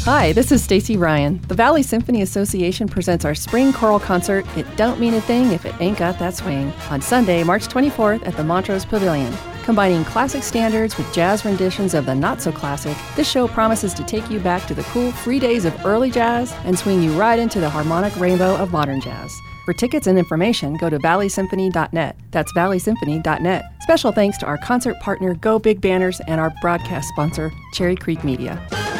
Hi, this is Stacy Ryan. The Valley Symphony Association presents our spring choral concert, It Don't Mean a Thing If It Ain't Got That Swing, on Sunday, March 24th at the Montrose Pavilion. Combining classic standards with jazz renditions of the not-so-classic, this show promises to take you back to the cool, free days of early jazz and swing you right into the harmonic rainbow of modern jazz. For tickets and information, go to valleysymphony.net. That's valleysymphony.net. Special thanks to our concert partner, Go Big Banners, and our broadcast sponsor, Cherry Creek Media.